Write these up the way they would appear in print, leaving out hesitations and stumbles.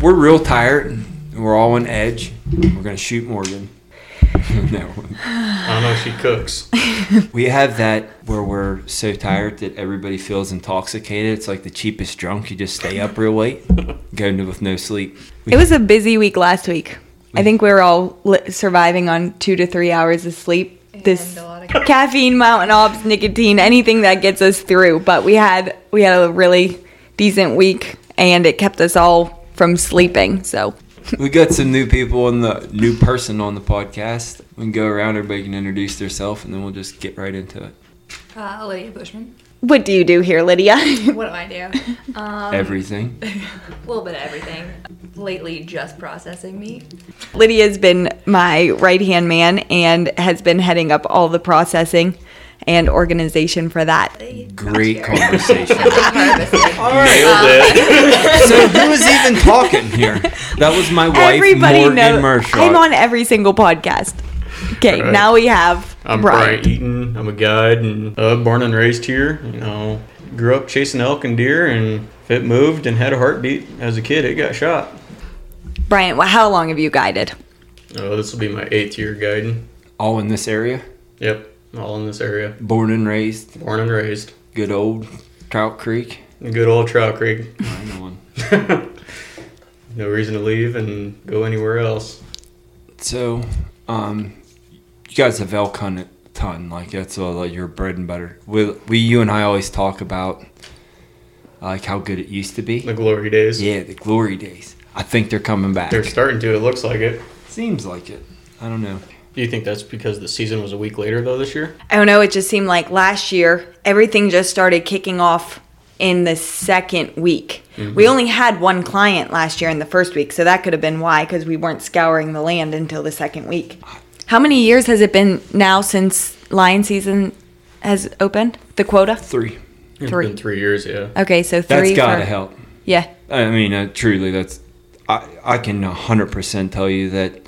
we're real tired. And we're all on edge. We're going to shoot Morgan. No. I don't know if she cooks. We have that where we're so tired that everybody feels intoxicated. It's like the cheapest drunk. You just stay up real late, go with no sleep. It was a busy week last week. I think we were all surviving on 2 to 3 hours of sleep. This caffeine, Mountain Ops, nicotine, anything that gets us through. But we had a really decent week, and it kept us all from sleeping. So we got some new people and the new person on the podcast. We can go around, everybody can introduce themselves, and then we'll just get right into it. Lydia Bushman. what do you do here, Lydia? What do I do? Everything. A little bit of everything. Lately, just processing meat. Lydia's been my right-hand man and has been heading up all the processing and organization for that. Great conversation. All right. Nailed it. So who is even talking here? That was my wife, Everybody Morgan knows. Mershot. I'm on every single podcast. Okay, Right. now we have I'm Brian Eaton. I'm a guide and born and raised here. You know, grew up chasing elk and deer, and if it moved and had a heartbeat as a kid, it got shot. Brian, how long have you guided? Oh, this will be my 8th year guiding. All in this area? Yep, all in this area. Born and raised? Born and raised. Good old Trout Creek? Good old Trout Creek. Right on. No reason to leave and go anywhere else. So, you guys have elk hunted a ton. Like, that's like your bread and butter. You and I always talk about like how good it used to be. The glory days. Yeah, the glory days. I think they're coming back. They're starting to. It looks like it. Seems like it. I don't know. Do you think that's because the season was a week later, though, this year? I don't know, it just seemed like last year, everything just started kicking off in the second week. Mm-hmm. We only had one client last year in the first week, so that could have been why, because we weren't scouring the land until the second week. How many years has it been now since lion season has opened? The quota? 3. It's 3. been 3 years, yeah. Okay, so 3. That's gotta help. Yeah. I mean, truly, that's. I can 100% tell you that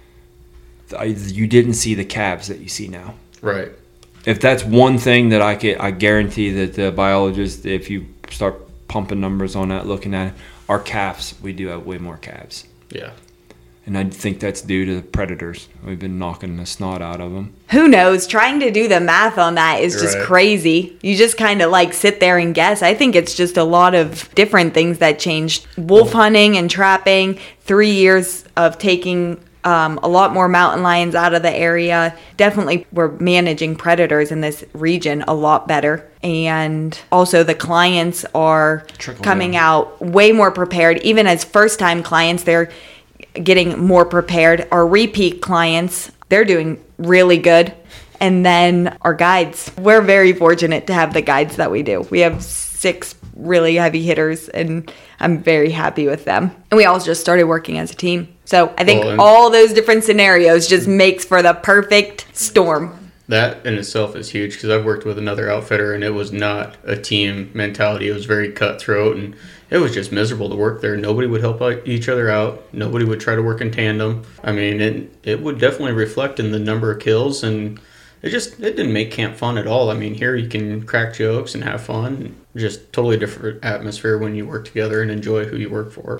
you didn't see the calves that you see now. Right. If that's one thing that I guarantee that the biologists, if you start pumping numbers on that, looking at it, our calves, we do have way more calves. Yeah. And I think that's due to the predators. We've been knocking the snot out of them. Who knows? Trying to do the math on that is just Right. crazy. You just kind of like sit there and guess. I think it's just a lot of different things that changed. Wolf hunting and trapping, 3 years of taking a lot more mountain lions out of the area. Definitely we're managing predators in this region a lot better. And also the clients are coming out way more prepared. Even as first-time clients, they're getting more prepared. Our repeat clients, they're doing really good. And then our guides, we're very fortunate to have the guides that we do. We have 6 really heavy hitters, and I'm very happy with them. And we all just started working as a team. So I think all those different scenarios just makes for the perfect storm. That in itself is huge, because I've worked with another outfitter, and it was not a team mentality. It was very cutthroat, and it was just miserable to work there. Nobody would help each other out. Nobody would try to work in tandem. I mean, it would definitely reflect in the number of kills, and it didn't make camp fun at all. I mean, here you can crack jokes and have fun. Just totally different atmosphere when you work together and enjoy who you work for.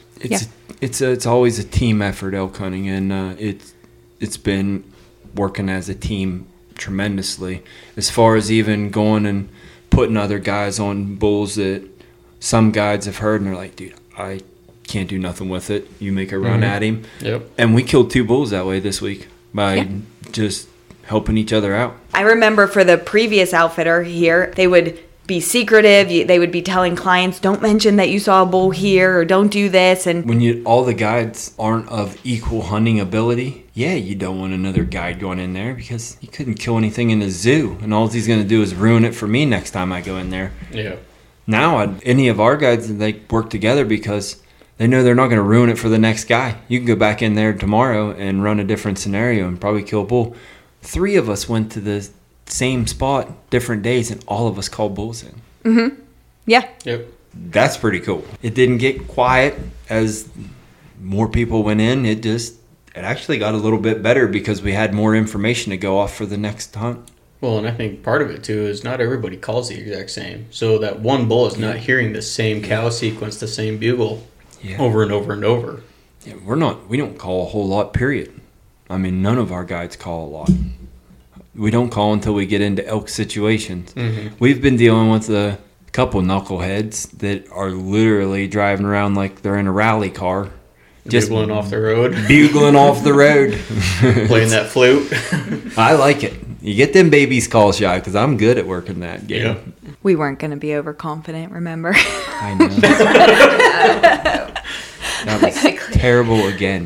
It's always a team effort, elk hunting, and it's been working as a team tremendously. As far as even going and putting other guys on bulls that some guides have heard and they're like, dude, I can't do nothing with it. You make a run at him. Yep. And we killed 2 bulls that way this week by just helping each other out. I remember for the previous outfitter here, they would be secretive. They would be telling clients, don't mention that you saw a bull here, or don't do this. And when all the guides aren't of equal hunting ability, you don't want another guide going in there because he couldn't kill anything in the zoo. And all he's going to do is ruin it for me next time I go in there. Yeah. Now, any of our guides, they work together because they know they're not going to ruin it for the next guy. You can go back in there tomorrow and run a different scenario and probably kill a bull. 3 of us went to the same spot, different days, and all of us called bulls in. Mm-hmm. Yeah. Yep. That's pretty cool. It didn't get quiet as more people went in. It actually got a little bit better because we had more information to go off for the next hunt. Well, and I think part of it, too, is not everybody calls the exact same. So that one bull is not hearing the same cow sequence, the same bugle over and over and over. Yeah, we don't call a whole lot, period. I mean, none of our guides call a lot. We don't call until we get into elk situations. Mm-hmm. We've been dealing with a couple knuckleheads that are literally driving around like they're in a rally car. Just bugling off the road. Bugling off the road. Playing that flute. I like it. You get them babies call shy because I'm good at working that game. Yeah. We weren't going to be overconfident, remember? I know. That was terrible again.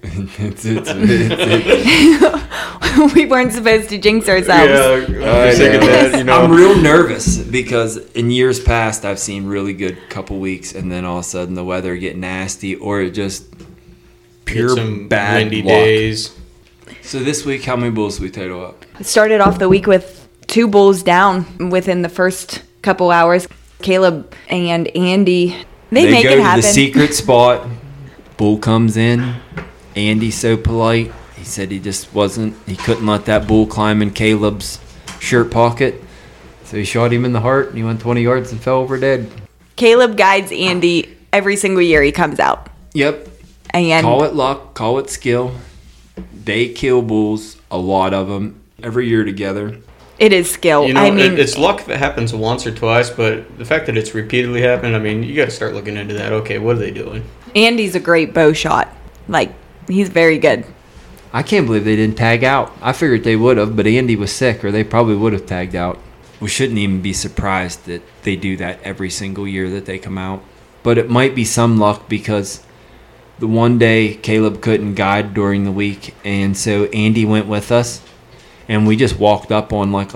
We weren't supposed to jinx ourselves. I'm real nervous because in years past I've seen really good couple weeks and then all of a sudden the weather get nasty or it just pure some bad windy luck. days. So this week, how many bulls we total up? Started off the week with 2 bulls down within the first couple hours. Caleb and Andy, they make go it to happen. the secret spot. Bull comes in. Andy's so polite. He said he couldn't let that bull climb in Caleb's shirt pocket. So he shot him in the heart and he went 20 yards and fell over dead. Caleb guides Andy every single year he comes out. Yep. And call it luck, call it skill. They kill bulls, a lot of them, every year together. It is skill. It's luck if it happens once or twice, but the fact that it's repeatedly happened, you got to start looking into that. Okay, what are they doing? Andy's a great bow shot. He's very good. I can't believe they didn't tag out. I figured they would have, but Andy was sick, or they probably would have tagged out. We shouldn't even be surprised that they do that every single year that they come out. But it might be some luck because the one day Caleb couldn't guide during the week, and so Andy went with us, and we just walked up on like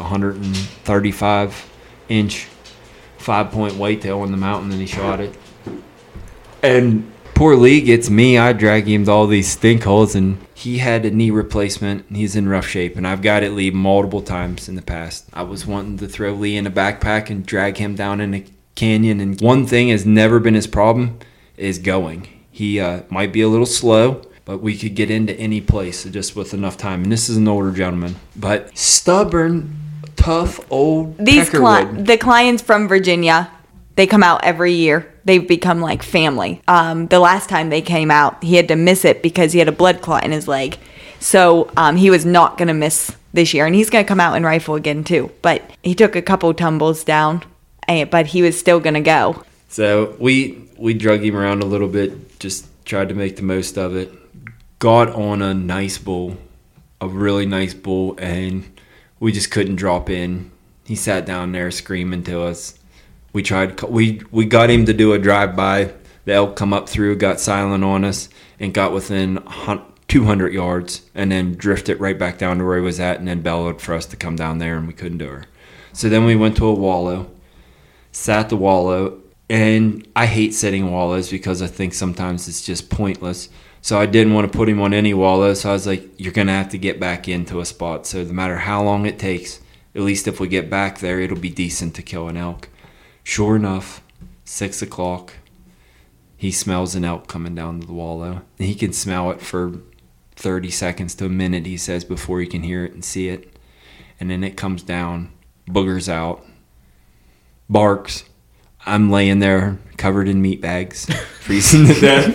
135-inch 5-point whitetail on the mountain, and he shot it. And poor Lee gets me. I drag him to all these stink holes, and he had a knee replacement. He's in rough shape, and I've got it Lee multiple times in the past. I was wanting to throw Lee in a backpack and drag him down in a canyon, and one thing has never been his problem is going. He might be a little slow, but we could get into any place just with enough time. And this is an older gentleman, but stubborn, tough old Peckerwood. The clients from Virginia, they come out every year. They've become like family. The last time they came out, he had to miss it because he had a blood clot in his leg. So he was not going to miss this year. And he's going to come out and rifle again too. But he took a couple tumbles down, but he was still going to go. So we drug him around a little bit, just tried to make the most of it. Got on a nice bull, a really nice bull, and we just couldn't drop in. He sat down there screaming to us. We got him to do a drive-by. The elk come up through, got silent on us, and got within 200 yards, and then drifted right back down to where he was at, and then bellowed for us to come down there, and we couldn't do her. So then we went to a wallow, sat the wallow, and I hate sitting wallows because I think sometimes it's just pointless. So I didn't want to put him on any wallow, so I was like, you're going to have to get back into a spot. So no matter how long it takes, at least if we get back there, it'll be decent to kill an elk. Sure enough, 6 o'clock, he smells an elk coming down to the wallow. And he can smell it for 30 seconds to a minute, he says, before he can hear it and see it. And then it comes down, boogers out, barks. I'm laying there covered in meat bags, freezing to death.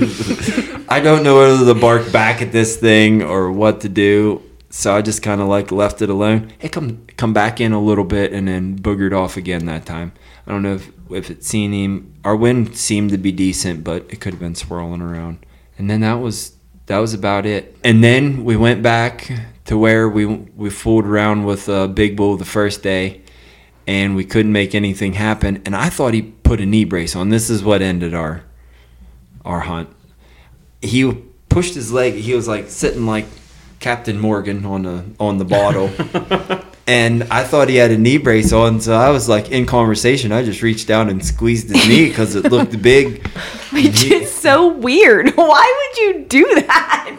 I don't know whether to bark back at this thing or what to do. So I just kind of left it alone. It come back in a little bit and then boogered off again that time. I don't know if it seen him. Our wind seemed to be decent, but it could have been swirling around. And then that was about it. And then we went back to where we fooled around with Big Bull the first day, and we couldn't make anything happen. And I thought he put a knee brace on. This is what ended our hunt. He pushed his leg. He was sitting like Captain Morgan on the bottle. And I thought he had a knee brace on, so I was in conversation. I just reached down and squeezed his knee because it looked big. Which is so weird. Why would you do that?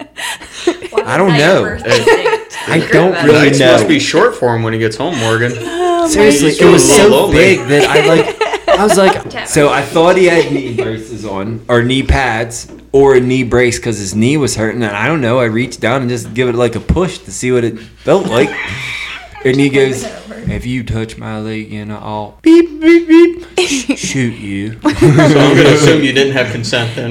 I don't know. I don't really know. It must be short for him when he gets home, Morgan. Seriously, it was so big that I was like, so I thought he had knee braces on, or knee pads, or a knee brace because his knee was hurting. And I don't know, I reached down and just give it a push to see what it felt like. And he goes, if you touch my leg again, I'll beep, beep, beep, shoot you. So I'm going to assume you didn't have consent then.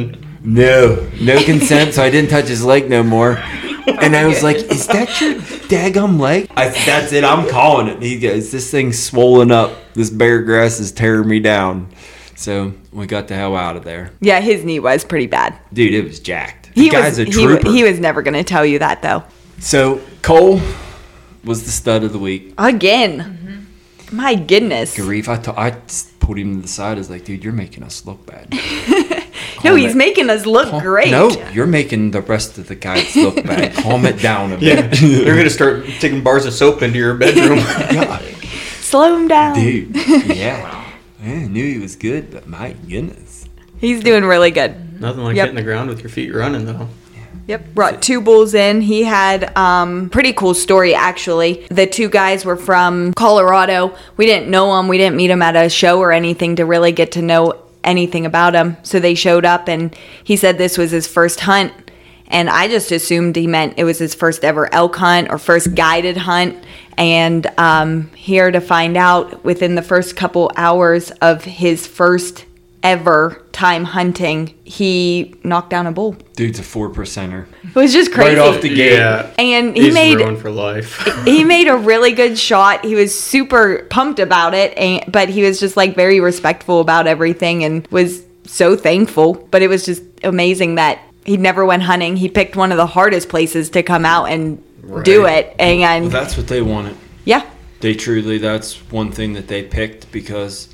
No consent, so I didn't touch his leg no more. And I was like, is that your daggum leg? That's it, I'm calling it. He goes, this thing's swollen up. This bear grass is tearing me down. So we got the hell out of there. Yeah, his knee was pretty bad. Dude, it was jacked. The guy's a trooper. He was never going to tell you that, though. So Cole was the stud of the week. Again. Mm-hmm. My goodness. Garif, I pulled him to the side. I was like, dude, you're making us look bad. No, he's making us look great. No, you're making the rest of the guys look bad. Calm it down a bit. Yeah, they're gonna start taking bars of soap into your bedroom. God. Slow him down. Dude, yeah. I knew he was good, but my goodness. He's doing really good. Nothing like hitting the ground with your feet running, though. Yep, brought 2 bulls in. He had pretty cool story, actually. The 2 guys were from Colorado. We didn't know them. We didn't meet them at a show or anything to really get to know anything about him. So they showed up, and he said this was his first hunt. And I just assumed he meant it was his first ever elk hunt or first guided hunt. And here to find out, within the first couple hours of his first ever time hunting, he knocked down a bull. Dude's a 4%er. It was just crazy. Right off the gate. Yeah. And He's ruined for life. he made a really good shot. He was super pumped about it, but he was just like very respectful about everything and was so thankful. But it was just amazing that he never went hunting. He picked one of the hardest places to come out and do it. And Well, that's what they wanted. yeah. That's one thing that they picked because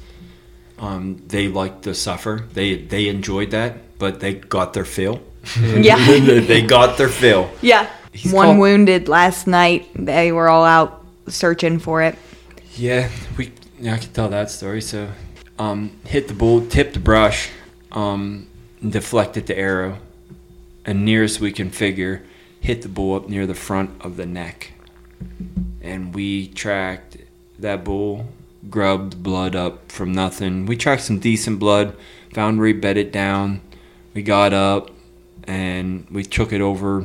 they liked to suffer. They enjoyed that, but they got their fill. Yeah. They got their fill. Yeah. He's One called- wounded last night. They were all out searching for it. Yeah, I could tell that story. So, hit the bull, tipped the brush, deflected the arrow, and nearest we can figure, hit the bull up near the front of the neck. And we tracked that bull, grubbed blood up from nothing. We tracked some decent blood, found where he bed it down. We got up, and we took it over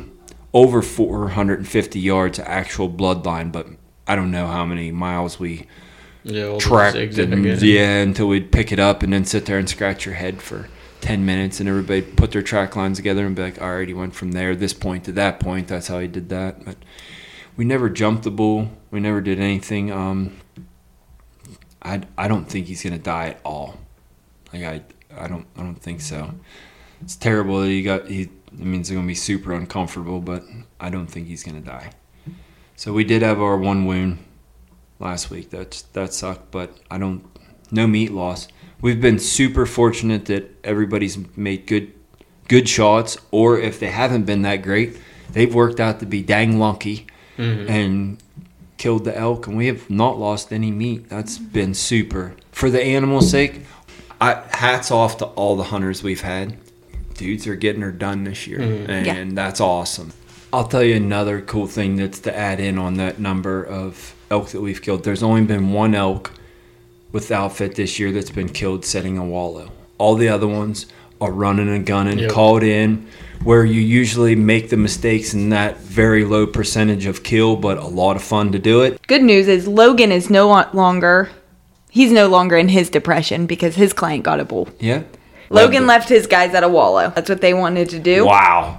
450 yards of actual bloodline, but I don't know how many miles we tracked until we'd pick it up and then sit there and scratch your head for 10 minutes and everybody put their track lines together and be like, all right, he went from there, this point to that point. That's how he did that. But we never jumped the bull. We never did anything. I don't think he's gonna die at all. Like I don't think so. It's terrible that it means it's gonna be super uncomfortable, but I don't think he's gonna die. So we did have our one wound last week. That sucked, but no meat loss. We've been super fortunate that everybody's made good shots, or if they haven't been that great, they've worked out to be dang lucky and killed the elk, and we have not lost any meat. That's been super. For the animal's sake, hats off to all the hunters we've had. Dudes are getting her done this year, and that's awesome. I'll tell you another cool thing that's to add in on that number of elk that we've killed. There's only been one elk with outfit this year that's been killed setting a wallow. All the other ones are running and gunning, called in, where you usually make the mistakes in that very low percentage of kill, but a lot of fun to do it. Good news is Logan is no longer in his depression because his client got a bull. Yeah. Logan left his guys at a wallow. That's what they wanted to do. Wow.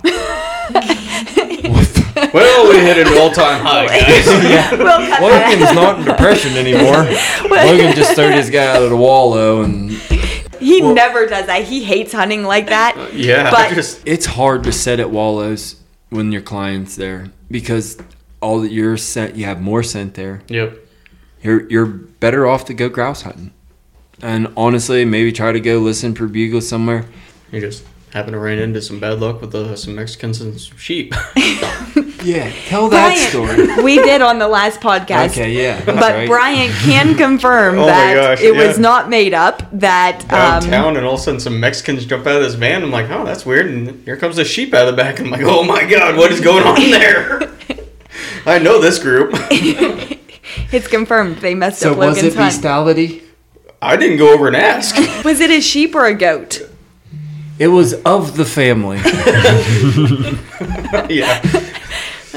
Well, we hit an all-time high, guys. Logan's not in depression anymore. Logan just threw his guy out of the wallow, and he never does that. He hates hunting like that. But it's hard to set at wallows when your client's there because all that you're scent, you have more scent there. Yep. You're better off to go grouse hunting, and honestly, maybe try to go listen for bugles somewhere. You just happen to run into some bad luck with some Mexicans and some sheep. Yeah, tell that story. We did on the last podcast. Okay, yeah. But right. Bryant can confirm that it was not made up. That downtown, and all of a sudden some Mexicans jump out of this van. I'm like, oh, that's weird. And here comes a sheep out of the back. I'm like, oh my God, what is going on there? I know this group. It's confirmed they messed So up Logan's was it hunt. bestiality? I didn't go over and ask. Was it a sheep or a goat? It was of the family. Yeah.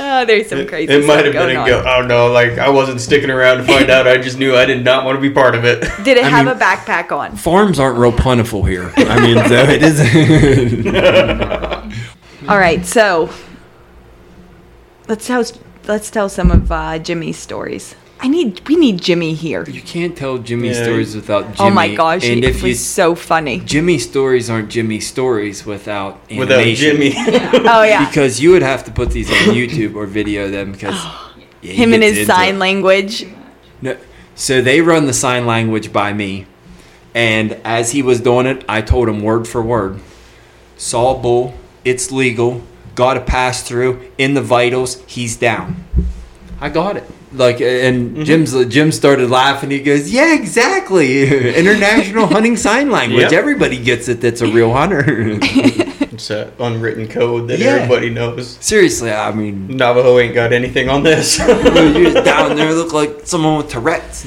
Oh, there's some crazy It stuff might have been going a on. go. Oh no, like I wasn't sticking around to find out. I just knew I did not want to be part of it. Did it have mean- a backpack on? Farms aren't real plentiful here. I mean, so it is. All right, so let's tell some of Jimmy's stories. We need Jimmy here. You can't tell Jimmy Yeah. stories without Jimmy. Oh my gosh, And it if was so funny. Jimmy stories aren't Jimmy stories without animation. Without Jimmy. Oh yeah, Because you would have to put these on YouTube or video them because yeah, he him and gets his into sign it. language. No, so they run the sign language by me, and as he was doing it, I told him word for word. Saw a bull, it's legal, got a pass through, in the vitals, he's down. I got it. Like, and Jim started laughing. He goes, "Yeah, exactly. International hunting sign language. Yep. Everybody gets it. That's a real hunter." It's that unwritten code that Yeah. everybody knows. Seriously, I mean, Navajo ain't got anything on this. you're just down there look like someone with Tourette's.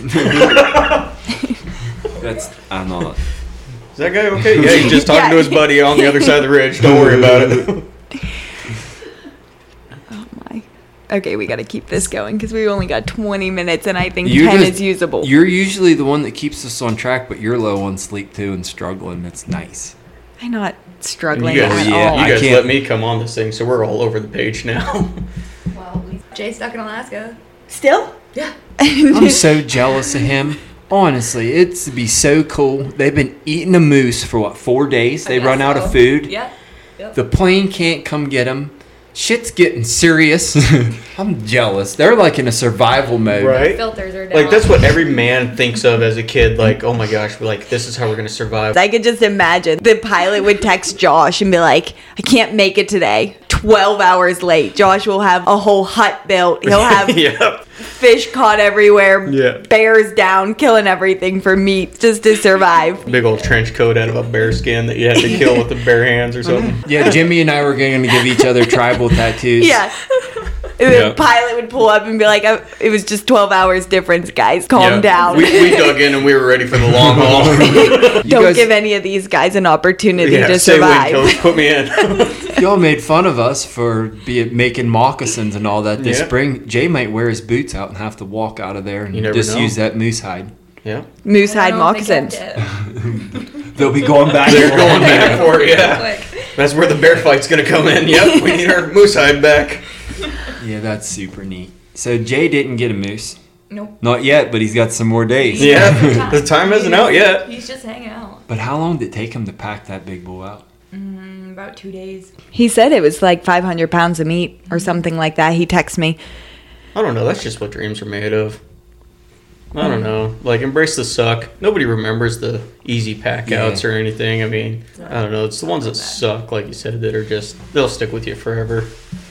That's I don't know. Is that guy okay? Yeah, he's just talking to his buddy on the other side of the ridge. Don't worry about it. Okay, we got to keep this going because we only got 20 minutes, and I think You're 10 just- is usable. You're usually the one that keeps us on track, but you're low on sleep too and struggling. That's nice. I'm not struggling You guys, at yeah, all. I you guys can't- let me come on this thing, so we're all over the page now. Well, Jay's stuck in Alaska. Still? Yeah. I'm so jealous of him. Honestly, it's to be so cool. They've been eating a moose for 4 days. They I run guess out so. of food. Yeah. Yep. The plane can't come get them. Shit's getting serious. I'm jealous. They're like in a survival mode. Right? Filters are down. Like, that's what every man thinks of as a kid. Like, oh my gosh, we're like, this is how we're going to survive. I could just imagine the pilot would text Josh and be like, I can't make it today. 12 hours late. Josh will have a whole hut built. He'll have Yeah. fish caught everywhere, Yeah. bears down, killing everything for meat just to survive. Big old trench coat out of a bear skin that you had to kill with the bare hands or something. Yeah, Jimmy and I were going to give each other tribal tattoos. Yeah. And Yeah. the pilot would pull up and be like, it was just 12 hours difference, guys. Calm Yeah. down. We dug in and we were ready for the long haul. You Don't guys- give any of these guys an opportunity to say when, survive. coach, put me in. Y'all made fun of us for making moccasins and all that this Yeah. spring. Jay might wear his boots out and have to walk out of there and You never just know. use that moose hide. Yeah. Moose I hide don't know if they moccasins. kept it. They'll be going back. They're going back for it, yeah. Quick. That's where the bear fight's going to come in. Yep, we need our moose hide back. Yeah, that's super neat. So Jay didn't get a moose. Nope. Not yet, but he's got some more days. Yeah, the time isn't out yet. He's just hanging out. But how long did it take him to pack that big bull out? About 2 days. He said it was like 500 pounds of meat or something like that. He texted me. I don't know. That's just what dreams are made of. I don't know. Like, embrace the suck. Nobody remembers the easy pack outs Yeah. or anything. I mean, I don't know. It's the ones that suck, like you said, that are just, they'll stick with you forever.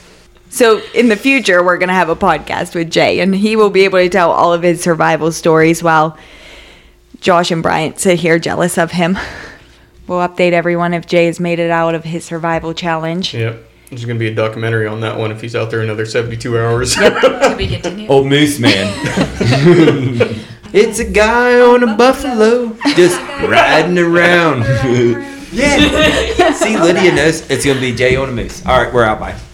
So in the future, we're going to have a podcast with Jay, and he will be able to tell all of his survival stories while Josh and Bryant sit here jealous of him. We'll update everyone if Jay has made it out of his survival challenge. Yep. There's going to be a documentary on that one if he's out there another 72 hours. To be continued. Old Moose Man. It's a guy on a buffalo just riding around. Yeah. See, Lydia knows it's going to be Jay on a moose. All right, we're out. Bye.